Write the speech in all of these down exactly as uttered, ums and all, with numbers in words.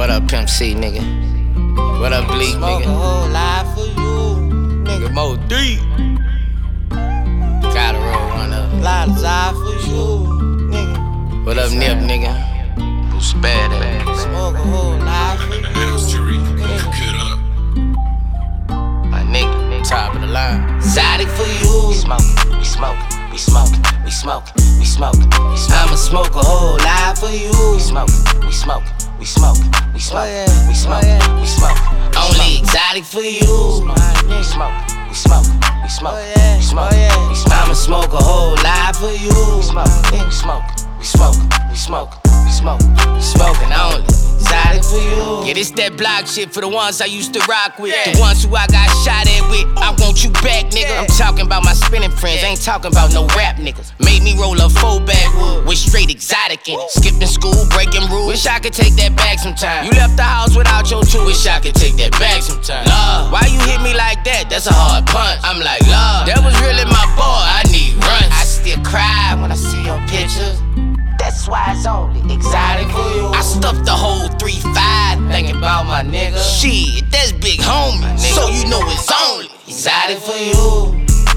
What up, Pimp C, nigga? What up, Bleak, nigga? Smoke a whole lot for you, Nigga, Mo D. Gotta roll one up. lot of time for you, nigga. What up, Nip, nigga? Who's bad at? Smoke a whole lot for you, nigga. My nigga, top of the line. Exotic for you. We smoke, we smoke, we smoke, we smoke, we smoke, we smoke. I'ma smoke a whole lot for you. We smoke, we smoke, we smoke, we smoke, Oh, yeah. we smoke, Oh, yeah. we smoke. Only exotic for you, my We nigga. smoke, we smoke, we smoke, Oh, yeah. we smoke, Oh, yeah. we smoke. I'ma smoke a whole lot for you. We smoke, we smoke, we smoke, we smoke, we smoke, Smoking only. Exotic for you. Yeah, this that block shit for the ones I used to rock with. The ones who I got shot at with. I want you back, nigga. I'm talking about my spinning friends, ain't talking about no rap niggas. Made me roll a four backwood with straight exotic in it. Skipping school, breaking rules. Wish I could take that back sometime. You left the house without your tools. Wish I could take that back sometime. Love, why you hit me like that? That's a hard punch. I'm like, love, that was really my boy. I need runs. I still cry when I see your pictures. That's why it's only exotic for you. I stuffed the whole three five. Thinking about my nigga. Shit, that's big homie. So you know it's only Exotic for you.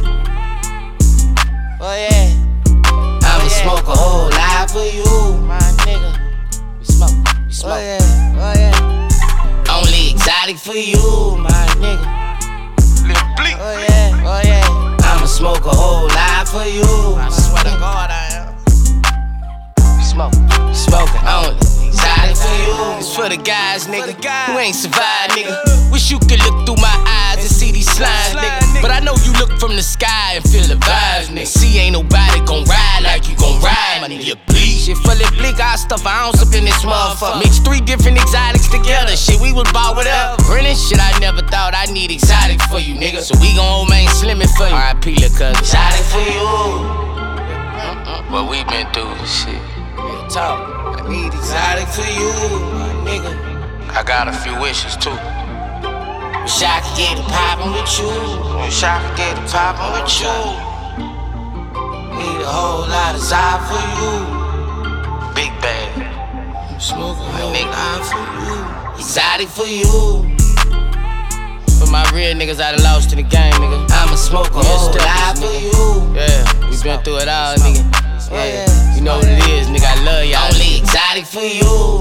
Oh yeah. I'ma yeah. smoke a whole lot for you, my nigga. We smoke, we smoke. Oh yeah, oh yeah. Only exotic for you, my nigga. Lil Bleak. Oh yeah, oh yeah. I'ma smoke a whole lot for you. I swear to God I am. We smoke, Smoking only exotic for you. It's for the guys, nigga, who ain't survived, nigga. Wish you could look through my eyes and see these slimes, nigga. But I know you look from the sky and feel the vibes, nigga. See, ain't nobody gon' ride like you gon' ride, my nigga. Bleak. Shit fully bleak, I stuff an ounce up in this motherfucker. Mix three different exotics together, shit, we was bought with up. Really? Shit, I never thought I need exotic for you, nigga. So we gon' old man slim it for you. R I P, lil' cuz. Exotic for you. what we been through, shit. Real talk. I need exotic for you, my nigga. I got a few wishes too. Wish I could get it poppin' with you. Wish I could get it poppin' with you. Need a whole lot of side for you. Big bag. Smoking a whole nigga. lot for you. Exotic for you. For my real niggas I done lost in the game, nigga. I'ma smoke a Yeah, whole step lot this for nigga. you. Yeah, we been through it all, nigga. Oh, Yeah, yeah. you know what it is, nigga. I love y'all. Only exotic for you.